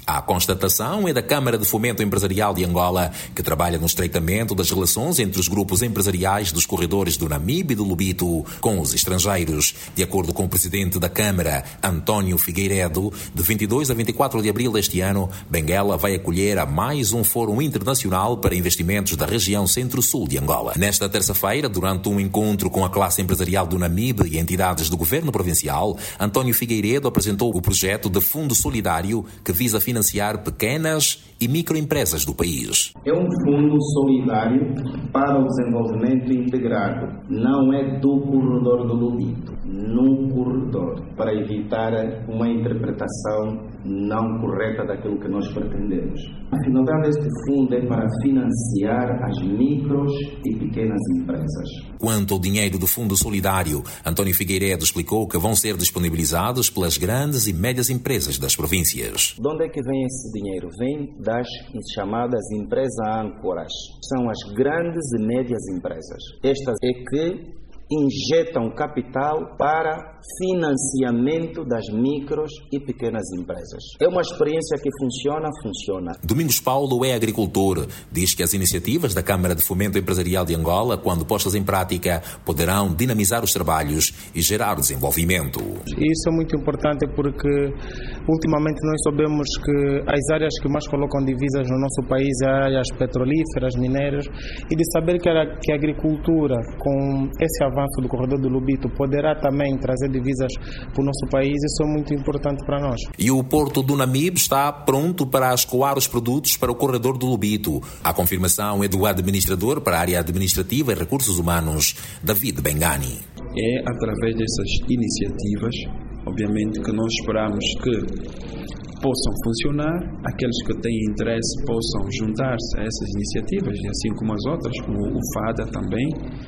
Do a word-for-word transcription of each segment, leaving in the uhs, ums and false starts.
A constatação é da Câmara de Fomento Empresarial de Angola, que trabalha no estreitamento das relações entre os grupos empresariais dos corredores do Namibe e do Lobito com os estrangeiros. De acordo com o presidente da Câmara, António Figueiredo, de vinte e dois a vinte e quatro de abril deste ano, Benguela vai acolher a mais um Fórum Internacional para Investimentos da região Centro-Sul de Angola. Nesta terça-feira, durante um encontro com a classe empresarial do Namibe e entidades do governo provincial, António Figueiredo apresentou o projeto de Fundo Solidário que visa financiar pequenas e microempresas do país. É um fundo solidário para o desenvolvimento integrado, não é do corredor do Lobito, num corredor, para evitar uma interpretação não correta daquilo que nós pretendemos. A finalidade deste fundo é para financiar as micros e pequenas empresas. Quanto ao dinheiro do Fundo Solidário, António Figueiredo explicou que vão ser disponibilizados pelas grandes e médias empresas das províncias. De onde é que vem esse dinheiro? Vem das chamadas empresas âncoras. São as grandes e médias empresas. Estas é que injetam capital para financiamento das micros e pequenas empresas. É uma experiência que funciona, funciona. Domingos Paulo é agricultor. Diz que as iniciativas da Câmara de Fomento Empresarial de Angola, quando postas em prática, poderão dinamizar os trabalhos e gerar desenvolvimento. Isso é muito importante porque ultimamente nós sabemos que as áreas que mais colocam divisas no nosso país são áreas petrolíferas, mineiras, e de saber que a, que a agricultura, com esse avanço do corredor do Lobito, poderá também trazer divisas para o nosso país, isso é muito importante para nós. E o Porto do Namibe está pronto para escoar os produtos para o corredor do Lobito. A confirmação é do administrador para a área administrativa e recursos humanos, David Bengani. É através dessas iniciativas, obviamente, que nós esperamos que possam funcionar, aqueles que têm interesse possam juntar-se a essas iniciativas, assim como as outras, como o FADA também,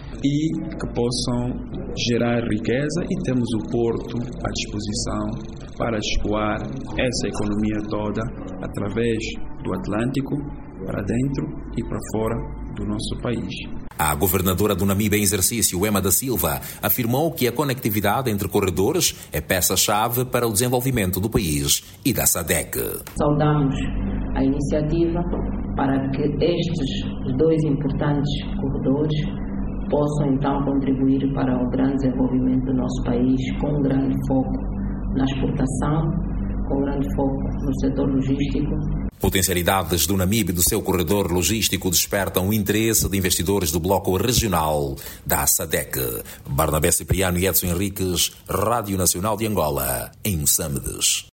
e que possam gerar riqueza, e temos o Porto à disposição para escoar essa economia toda através do Atlântico, para dentro e para fora do nosso país. A governadora do Namibe em exercício, Emma da Silva, afirmou que a conectividade entre corredores é peça-chave para o desenvolvimento do país e da SADEC. Saudamos a iniciativa para que estes dois importantes corredores possam então contribuir para o grande desenvolvimento do nosso país, com um grande foco na exportação, com um grande foco no setor logístico. Potencialidades do Namibe e do seu corredor logístico despertam o interesse de investidores do bloco regional da SADEC. Barnabé Cipriano e Edson Henriques, Rádio Nacional de Angola, em Moçambique.